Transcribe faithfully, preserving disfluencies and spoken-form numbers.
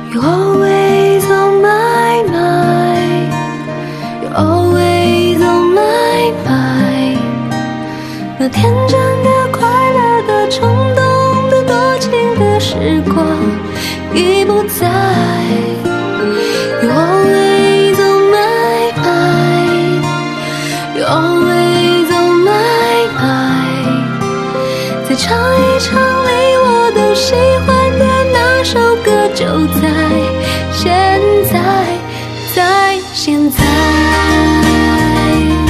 You always on my mind, You always on my mind。 那天真的、快乐的、冲动的、多情的时光已不在。You always on my mind, You always on my mind。 再唱一唱你我都喜欢的那首歌，就在现在，在现在。